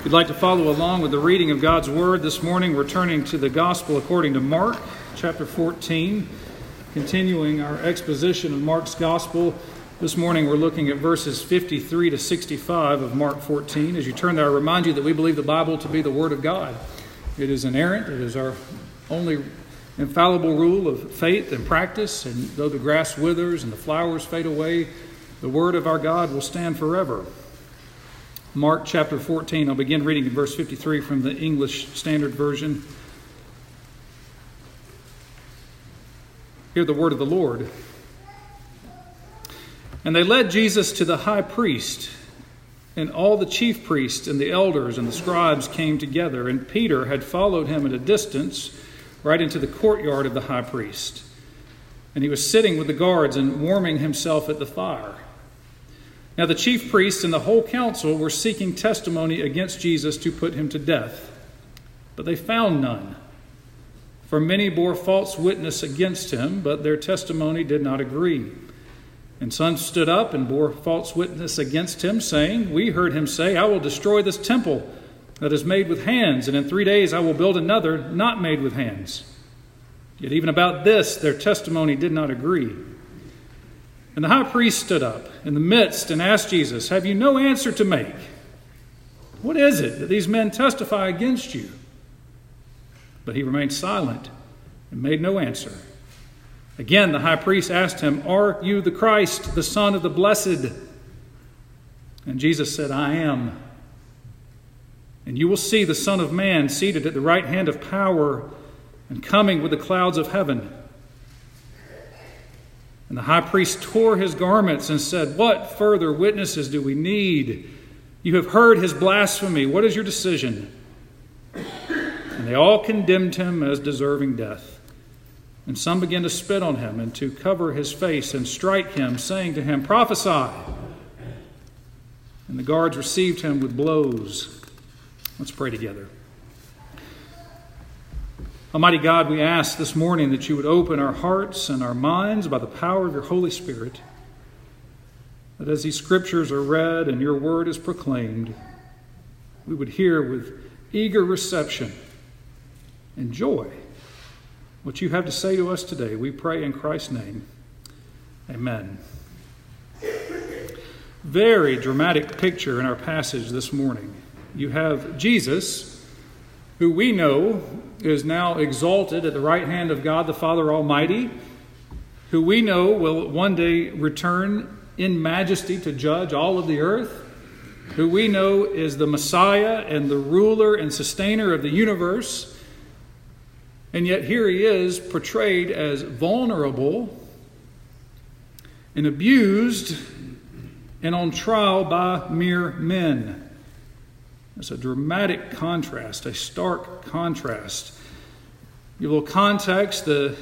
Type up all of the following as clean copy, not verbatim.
If you'd like to follow along with the reading of God's Word this morning, we're turning to the Gospel according to Mark, chapter 14, continuing our exposition of Mark's Gospel. This morning we're looking at verses 53 to 65 of Mark 14. As you turn there, I remind you that we believe the Bible to be the Word of God. It is inerrant. It is our only infallible rule of faith and practice. And though the grass withers and the flowers fade away, the Word of our God will stand forever. Mark chapter 14, I'll begin reading in verse 53 from the English Standard Version. Hear the word of the Lord. And they led Jesus to the high priest, and all the chief priests and the elders and the scribes came together, and Peter had followed him at a distance right into the courtyard of the high priest. And he was sitting with the guards and warming himself at the fire. Now the chief priests and the whole council were seeking testimony against Jesus to put him to death, but they found none. For many bore false witness against him, but their testimony did not agree. And some stood up and bore false witness against him, saying, "We heard him say, 'I will destroy this temple that is made with hands, and in 3 days I will build another not made with hands.' Yet even about this their testimony did not agree. And the high priest stood up in the midst and asked Jesus, 'Have you no answer to make? What is it that these men testify against you?' But he remained silent and made no answer. Again the high priest asked him, 'Are you the Christ, the Son of the Blessed?' And Jesus said, 'I am. And you will see the Son of Man seated at the right hand of power and coming with the clouds of heaven.' And the high priest tore his garments and said, 'What further witnesses do we need? You have heard his blasphemy. What is your decision?' And they all condemned him as deserving death. And some began to spit on him and to cover his face and strike him, saying to him, 'Prophesy.' And the guards received him with blows." Let's pray together. Almighty God, we ask this morning that you would open our hearts and our minds by the power of your Holy Spirit, that as these scriptures are read and your word is proclaimed, we would hear with eager reception and joy what you have to say to us today. We pray in Christ's name. Amen. Very dramatic picture in our passage this morning. You have Jesus, who we know is now exalted at the right hand of God the Father Almighty, who we know will one day return in majesty to judge all of the earth, who we know is the Messiah and the ruler and sustainer of the universe. And yet here he is portrayed as vulnerable and abused and on trial by mere men. It's a dramatic contrast, a stark contrast. Give a little context. The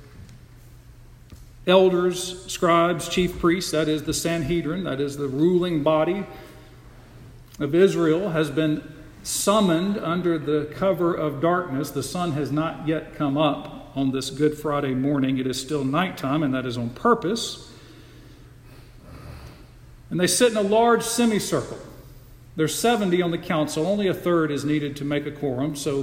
elders, scribes, chief priests, that is the Sanhedrin, that is the ruling body of Israel, has been summoned under the cover of darkness. The sun has not yet come up on this Good Friday morning. It is still nighttime, and that is on purpose. And they sit in a large semicircle. There's 70 on the council. Only a third is needed to make a quorum. So,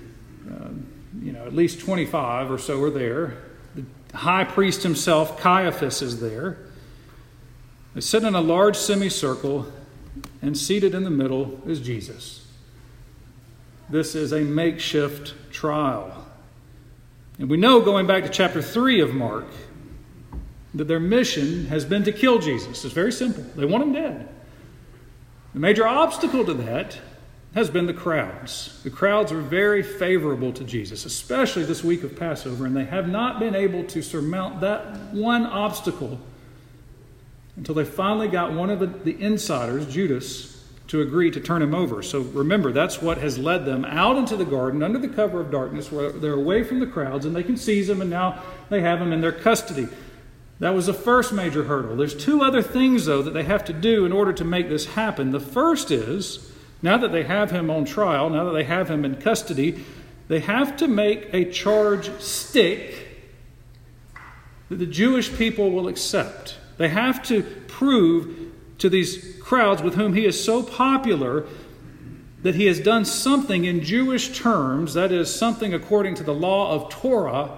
at least 25 or so are there. The high priest himself, Caiaphas, is there. They sit in a large semicircle, and seated in the middle is Jesus. This is a makeshift trial. And we know, going back to chapter 3 of Mark, that their mission has been to kill Jesus. It's very simple. They want him dead. The major obstacle to that has been the crowds. The crowds are very favorable to Jesus, especially this week of Passover, and they have not been able to surmount that one obstacle until they finally got one of the insiders, Judas, to agree to turn him over. So remember, that's what has led them out into the garden under the cover of darkness, where they're away from the crowds and they can seize him, and now they have him in their custody. That was the first major hurdle. There's two other things, though, that they have to do in order to make this happen. The first is, now that they have him on trial, now that they have him in custody, they have to make a charge stick that the Jewish people will accept. They have to prove to these crowds with whom he is so popular that he has done something in Jewish terms, that is, something according to the law of Torah,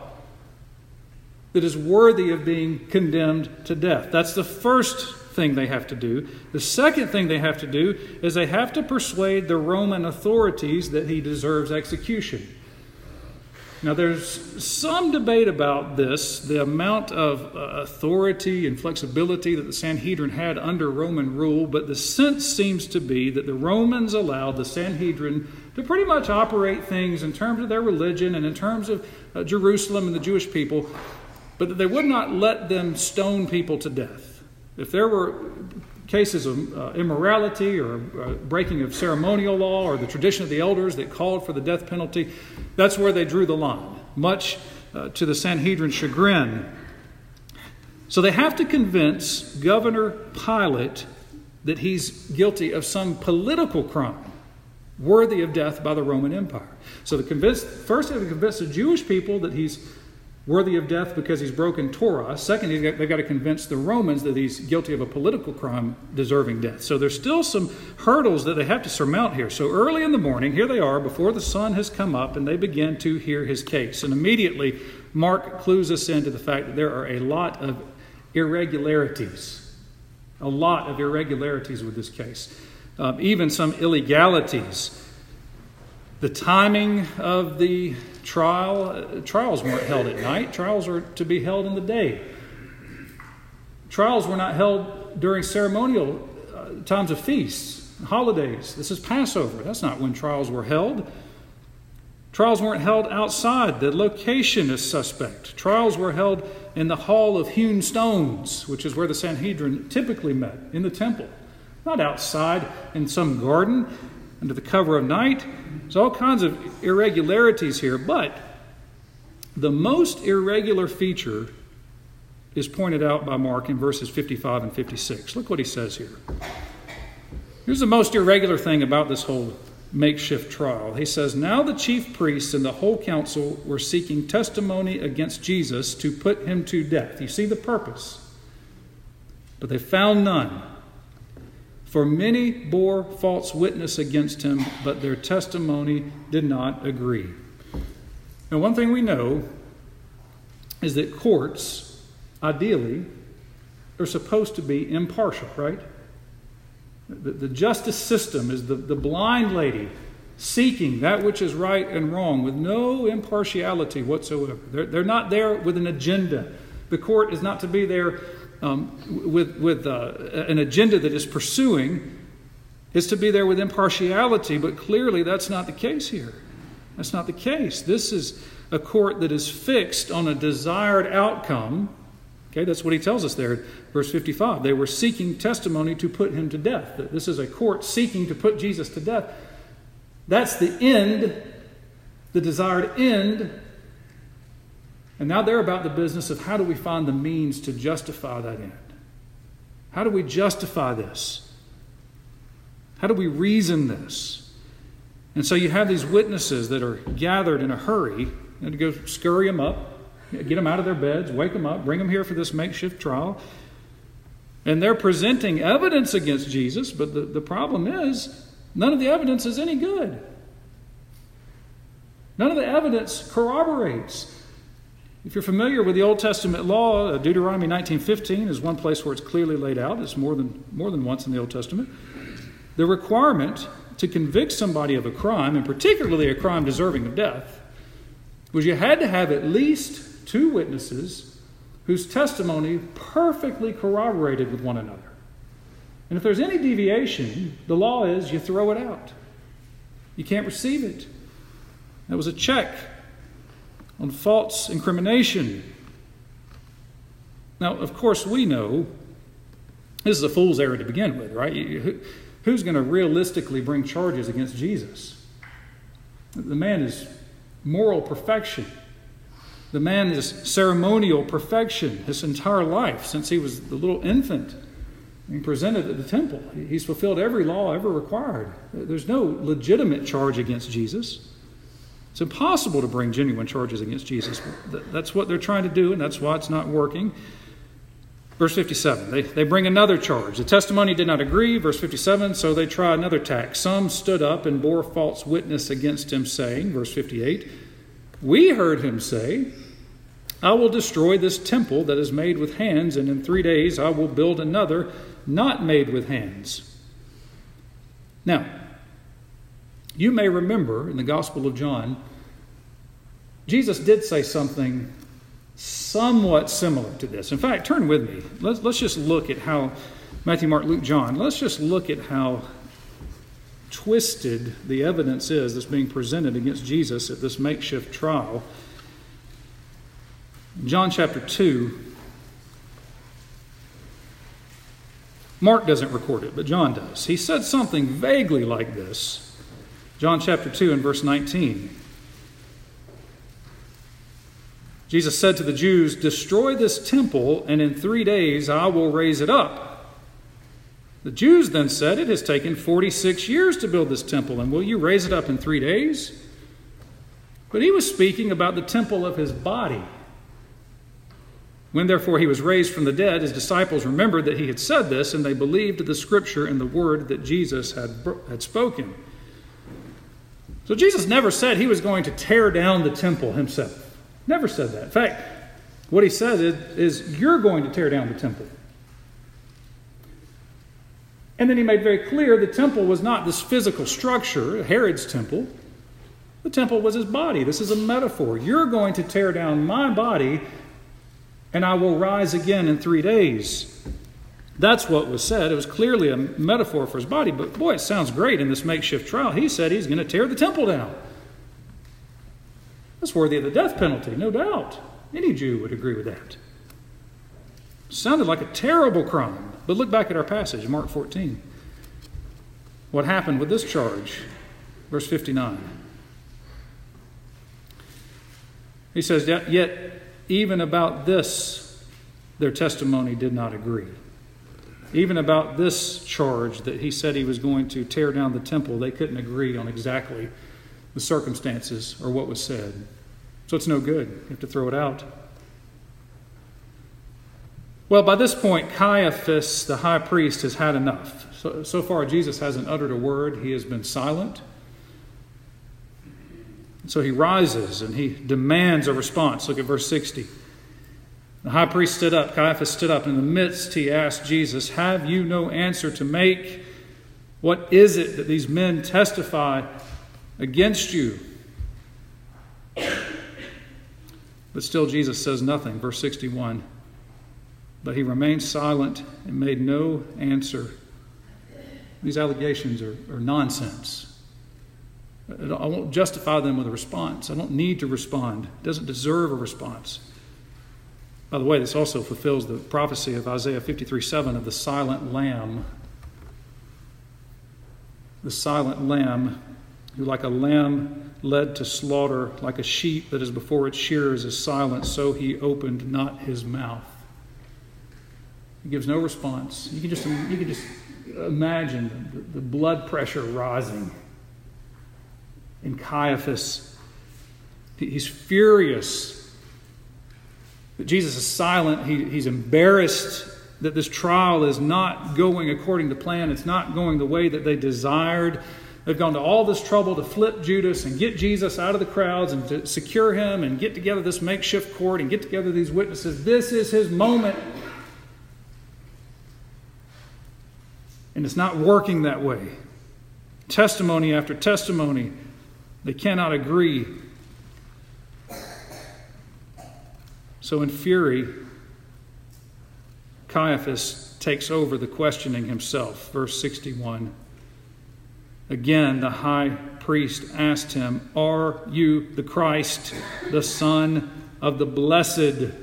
that is worthy of being condemned to death. That's the first thing they have to do. The second thing they have to do is they have to persuade the Roman authorities that he deserves execution. Now, there's some debate about this, the amount of authority and flexibility that the Sanhedrin had under Roman rule, but the sense seems to be that the Romans allowed the Sanhedrin to pretty much operate things in terms of their religion and in terms of Jerusalem and the Jewish people, but that they would not let them stone people to death. If there were cases of immorality or breaking of ceremonial law or the tradition of the elders that called for the death penalty, that's where they drew the line, much to the Sanhedrin's chagrin. So they have to convince Governor Pilate that he's guilty of some political crime worthy of death by the Roman Empire. So first they have to convince the Jewish people that he's worthy of death because he's broken Torah. Second, they've got to convince the Romans that he's guilty of a political crime deserving death. So there's still some hurdles that they have to surmount here. So early in the morning, here they are before the sun has come up, and they begin to hear his case. And immediately, Mark clues us into the fact that there are a lot of irregularities. A lot of irregularities with this case. Even some illegalities. The timing of the trials weren't held at night. Trials are to be held in the day. Trials were not held during ceremonial times of feasts, holidays. This is Passover. That's not when trials were held. Trials weren't held outside. The location is suspect. Trials were held in the Hall of Hewn Stones, which is where the Sanhedrin typically met, in the temple. Not outside in some garden under the cover of night. There's all kinds of irregularities here, but the most irregular feature is pointed out by Mark in verses 55 and 56. Look what he says here. Here's the most irregular thing about this whole makeshift trial. He says, "Now the chief priests and the whole council were seeking testimony against Jesus to put him to death." You see the purpose. But they found none. For many bore false witness against him, but their testimony did not agree. Now, one thing we know is that courts, ideally, are supposed to be impartial, right? The justice system is the blind lady seeking that which is right and wrong with no impartiality whatsoever. They're not there with an agenda. The court is not to be there with an agenda that is pursuing. Is to be there with impartiality, but clearly that's not the case here. That's not the case. This is a court that is fixed on a desired outcome. Okay, that's what he tells us there, verse 55. They were seeking testimony to put him to death. This is a court seeking to put Jesus to death. That's the end, the desired end. And now they're about the business of how do we find the means to justify that end? How do we justify this? How do we reason this? And so you have these witnesses that are gathered in a hurry and to go scurry them up, get them out of their beds, wake them up, bring them here for this makeshift trial. And they're presenting evidence against Jesus, but the problem is none of the evidence is any good. None of the evidence corroborates. If you're familiar with the Old Testament law, Deuteronomy 19:15 is one place where it's clearly laid out. It's more than once in the Old Testament. The requirement to convict somebody of a crime, and particularly a crime deserving of death, was you had to have at least two witnesses whose testimony perfectly corroborated with one another. And if there's any deviation, the law is you throw it out. You can't receive it. That was a check on false incrimination. Now, of course, we know this is a fool's errand to begin with, right? Who's going to realistically bring charges against Jesus? The man is moral perfection. The man is ceremonial perfection his entire life since he was the little infant being presented at the temple. He's fulfilled every law ever required. There's no legitimate charge against Jesus. It's impossible to bring genuine charges against Jesus. That's what they're trying to do, and that's why it's not working. Verse 57, they bring another charge. The testimony did not agree. Verse 57, so they try another tack. Some stood up and bore false witness against him, saying, verse 58, we heard him say, I will destroy this temple that is made with hands, and in 3 days I will build another not made with hands. Now, you may remember in the Gospel of John, Jesus did say something somewhat similar to this. In fact, turn with me. Let's just look at how Matthew, Mark, Luke, John, let's just look at how twisted the evidence is that's being presented against Jesus at this makeshift trial. John chapter 2, Mark doesn't record it, but John does. He said something vaguely like this. John chapter 2 and verse 19. Jesus said to the Jews, destroy this temple, and in 3 days I will raise it up. The Jews then said, it has taken 46 years to build this temple, and will you raise it up in 3 days? But he was speaking about the temple of his body. When therefore he was raised from the dead, his disciples remembered that he had said this, and they believed the scripture and the word that Jesus had spoken. So Jesus never said he was going to tear down the temple himself. Never said that. In fact, what he said is you're going to tear down the temple. And then he made very clear the temple was not this physical structure, Herod's temple. The temple was his body. This is a metaphor. You're going to tear down my body, and I will rise again in 3 days. That's what was said. It was clearly a metaphor for his body, but boy, it sounds great in this makeshift trial. He said he's going to tear the temple down. That's worthy of the death penalty, no doubt. Any Jew would agree with that. Sounded like a terrible crime. But look back at our passage, Mark 14. What happened with this charge? Verse 59. He says, yet even about this, their testimony did not agree. Even about this charge that he said he was going to tear down the temple, they couldn't agree on exactly the circumstances or what was said. So it's no good. You have to throw it out. Well, by this point, Caiaphas, the high priest, has had enough. So far, Jesus hasn't uttered a word. He has been silent. So he rises and he demands a response. Look at verse 60. The high priest stood up. Caiaphas stood up. In the midst, he asked Jesus, have you no answer to make? What is it that these men testify against you? But still Jesus says nothing. Verse 61. But he remained silent and made no answer. These allegations are nonsense. I won't justify them with a response. I don't need to respond. It doesn't deserve a response. By the way, this also fulfills the prophecy of Isaiah 53:7 of the silent lamb. The silent lamb, who like a lamb led to slaughter, like a sheep that is before its shearers is silent, so he opened not his mouth. He gives no response. You can just imagine the blood pressure rising in Caiaphas. He's furious that Jesus is silent. He's embarrassed that this trial is not going according to plan. It's not going the way that they desired. They've gone to all this trouble to flip Judas and get Jesus out of the crowds and to secure him and get together this makeshift court and get together these witnesses. This is his moment. And it's not working that way. Testimony after testimony, they cannot agree. So in fury, Caiaphas takes over the questioning himself. Verse 61. Again, the high priest asked him, are you the Christ, the Son of the Blessed?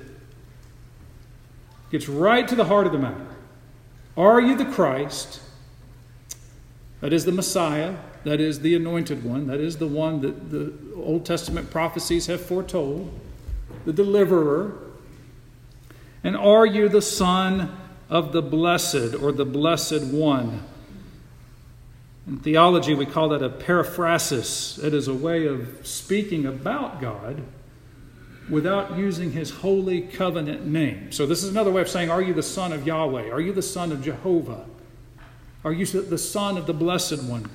Gets right to the heart of the matter. Are you the Christ? That is the Messiah. That is the anointed one. That is the one that the Old Testament prophecies have foretold. The deliverer. And are you the Son of the Blessed, or the Blessed One? In theology, we call that a periphrasis. It is a way of speaking about God without using his holy covenant name. So this is another way of saying, are you the son of Yahweh? Are you the son of Jehovah? Are you the son of the Blessed One?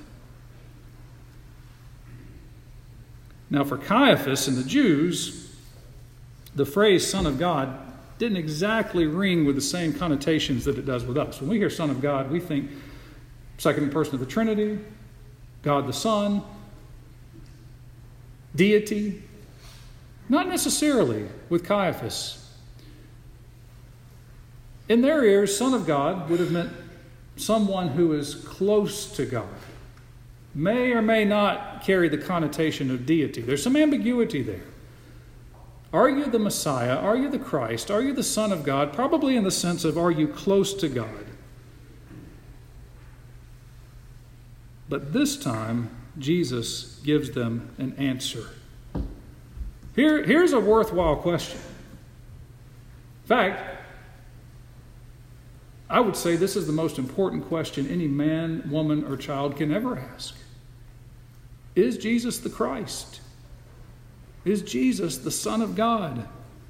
Now for Caiaphas and the Jews, the phrase son of God didn't exactly ring with the same connotations that it does with us. When we hear son of God, we think second person of the Trinity, God the Son, deity. Not necessarily with Caiaphas. In their ears, son of God would have meant someone who is close to God. May or may not carry the connotation of deity. There's some ambiguity there. Are you the Messiah? Are you the Christ? Are you the Son of God? Probably in the sense of, are you close to God? But this time, Jesus gives them an answer. Here's a worthwhile question. In fact, I would say this is the most important question any man, woman, or child can ever ask. Is Jesus the Christ? Is Jesus the Son of God?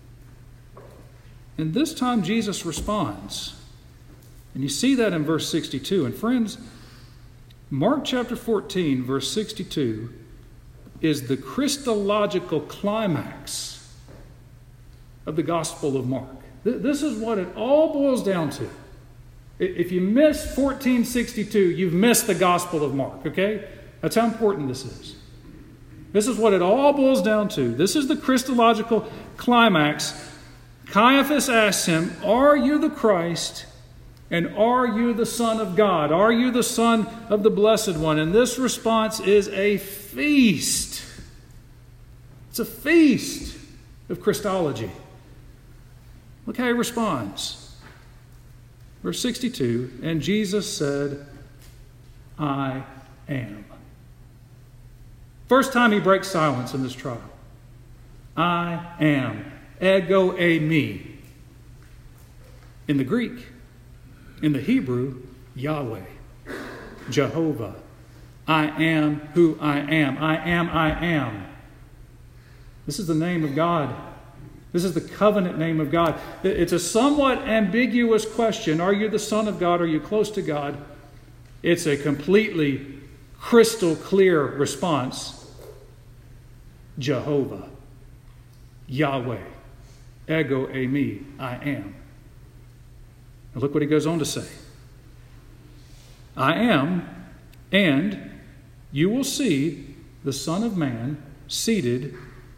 And this time Jesus responds. And you see that in verse 62. And friends, Mark chapter 14, verse 62 is the Christological climax of the Gospel of Mark. This is what it all boils down to. If you miss 1462, you've missed the Gospel of Mark, okay? That's how important this is. This is what it all boils down to. This is the Christological climax. Caiaphas asks him, are you the Christ? And are you the Son of God? Are you the Son of the Blessed One? And this response is a feast. It's a feast of Christology. Look how he responds. Verse 62, and Jesus said, I am. First time he breaks silence in this trial. I am. Ego eimi. In the Greek, in the Hebrew, Yahweh, Jehovah. I am who I am. I am, I am. This is the name of God. This is the covenant name of God. It's a somewhat ambiguous question. Are you the Son of God? Are you close to God? It's a completely crystal clear response. Jehovah, Yahweh, ego eimi, I am. Now look what he goes on to say. I am, and you will see the Son of Man seated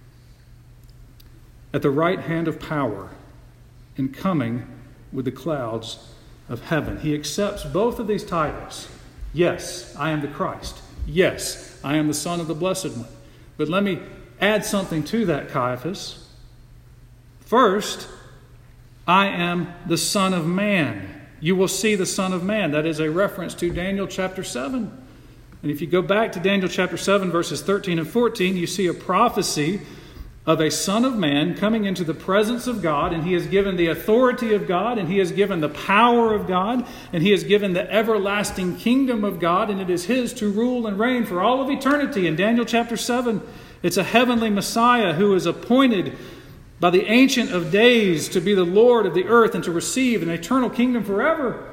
at the right hand of power and coming with the clouds of heaven. He accepts both of these titles. Yes, I am the Christ. Yes, I am the Son of the Blessed One. But let me add something to that, Caiaphas. First, I am the Son of Man. You will see the Son of Man. That is a reference to Daniel chapter 7. And if you go back to Daniel chapter 7, verses 13 and 14, you see a prophecy of a Son of Man coming into the presence of God, and he is given the authority of God, and he is given the power of God, and he is given the everlasting kingdom of God, and it is his to rule and reign for all of eternity. In Daniel chapter 7, it's a heavenly Messiah who is appointed by the Ancient of Days to be the Lord of the earth and to receive an eternal kingdom forever.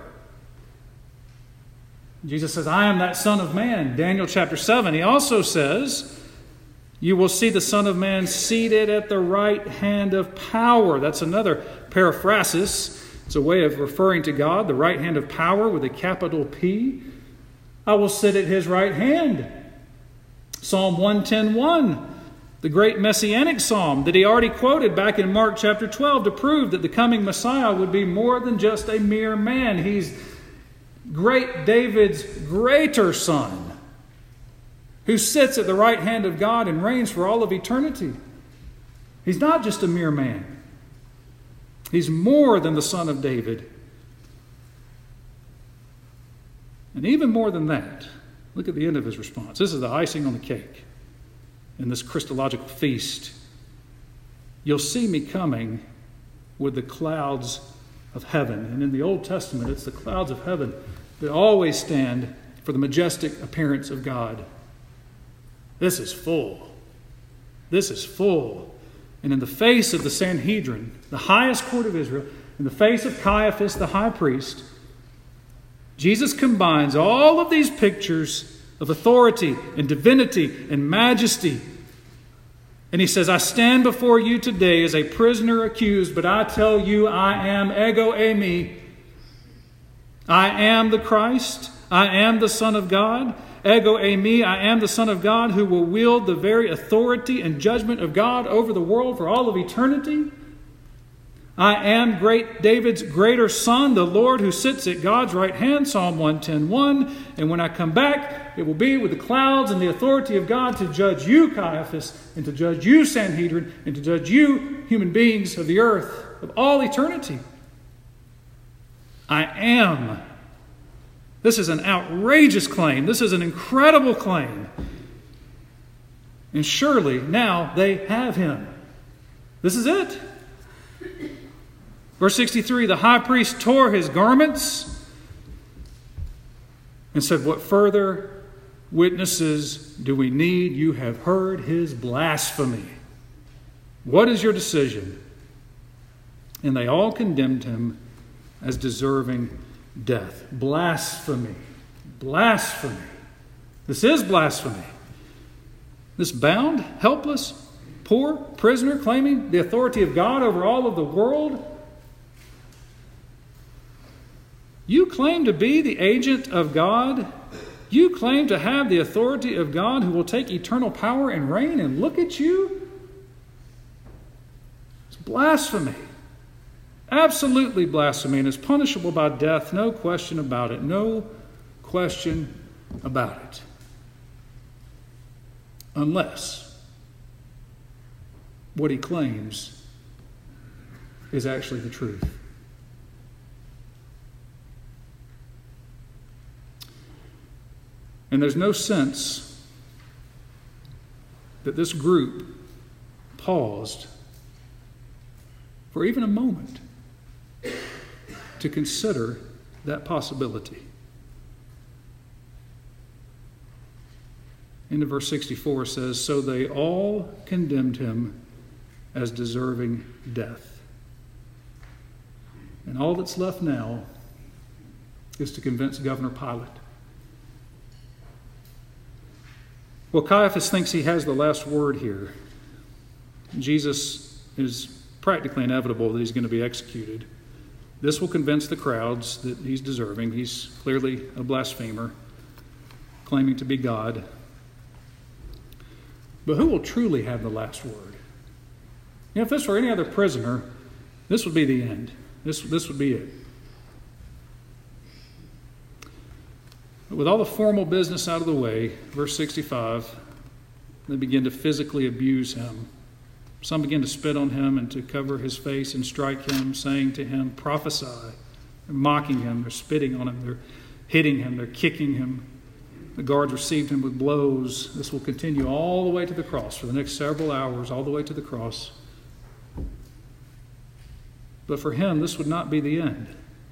Jesus says, I am that Son of Man. Daniel chapter 7, he also says, you will see the Son of Man seated at the right hand of power. That's another periphrasis. It's a way of referring to God, the right hand of power with a capital P. I will sit at his right hand. Psalm 110:1, the great messianic psalm that he already quoted back in Mark chapter 12 to prove that the coming Messiah would be more than just a mere man. He's great David's greater son, who sits at the right hand of God and reigns for all of eternity. He's not just a mere man. He's more than the son of David. And even more than that, look at the end of his response. This is the icing on the cake in this Christological feast. You'll see me coming with the clouds of heaven. And in the Old Testament, it's the clouds of heaven that always stand for the majestic appearance of God. This is full. This is full and in the face of the Sanhedrin, the highest court of Israel, in the face of Caiaphas, the high priest, Jesus combines all of these pictures of authority and divinity and majesty. And he says, I stand before you today as a prisoner accused, but I tell you I am ego eimi. I am the Christ. I am the Son of God. Ego eimi, I am the Son of God who will wield the very authority and judgment of God over the world for all of eternity. I am David's greater son, the Lord who sits at God's right hand, Psalm 110:1. And when I come back, it will be with the clouds and the authority of God to judge you, Caiaphas, and to judge you, Sanhedrin, and to judge you, human beings of the earth, of all eternity. I am. This is an outrageous claim. This is an incredible claim. And surely now they have him. This is it. Verse 63, the high priest tore his garments and said, what further witnesses do we need? You have heard his blasphemy. What is your decision? And they all condemned him as deserving death. Blasphemy. Blasphemy. This is blasphemy. This bound, helpless, poor prisoner claiming the authority of God over all of the world. You claim to be the agent of God. You claim to have the authority of God who will take eternal power and reign, and look at you. It's blasphemy. Absolutely blasphemy, and is punishable by death. No question about it. No question about it. Unless what he claims is actually the truth. And there's no sense that this group paused for even a moment to consider that possibility. Into verse 64 says, so they all condemned him as deserving death. And all that's left now is to convince Governor Pilate. Well, Caiaphas thinks he has the last word here. Jesus is practically inevitable that he's going to be executed. This will convince the crowds that he's deserving. He's clearly a blasphemer, claiming to be God. But who will truly have the last word? You know, if this were any other prisoner, this would be the end. This would be it. But with all the formal business out of the way, verse 65, they begin to physically abuse him. Some begin to spit on him and to cover his face and strike him, saying to him, prophesy. They're mocking him. They're spitting on him. They're hitting him. They're kicking him. The guards received him with blows. This will continue all the way to the cross for the next several hours, all the way to the cross. But for him, this would not be the end.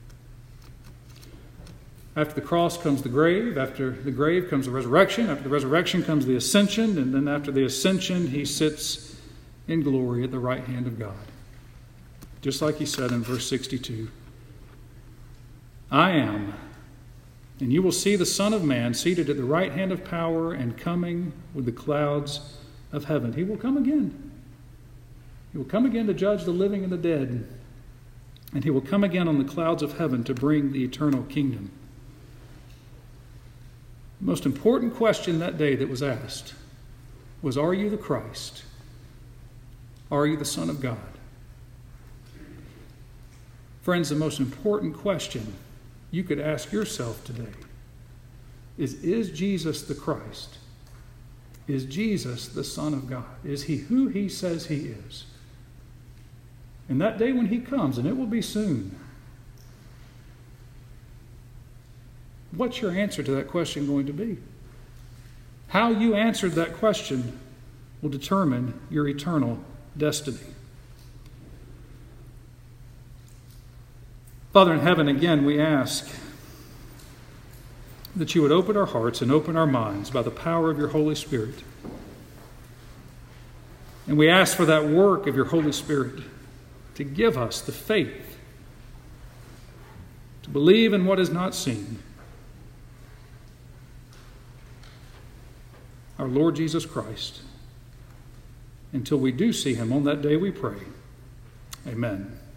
After the cross comes the grave. After the grave comes the resurrection. After the resurrection comes the ascension. And then after the ascension, he sits in glory at the right hand of God. Just like he said in verse 62. I am, and you will see the Son of Man seated at the right hand of power and coming with the clouds of heaven. He will come again. He will come again to judge the living and the dead. And he will come again on the clouds of heaven to bring the eternal kingdom. The most important question that day that was asked was, are you the Christ? Are you the Son of God? Friends, the most important question you could ask yourself today is Jesus the Christ? Is Jesus the Son of God? Is he who he says he is? And that day when he comes, and it will be soon, what's your answer to that question going to be? How you answered that question will determine your eternal destiny. Father in heaven, again we ask that you would open our hearts and open our minds by the power of your Holy Spirit And we ask for that work of your Holy Spirit to give us the faith to believe in what is not seen. Our Lord Jesus Christ. Until we do see him on that day, we pray. Amen.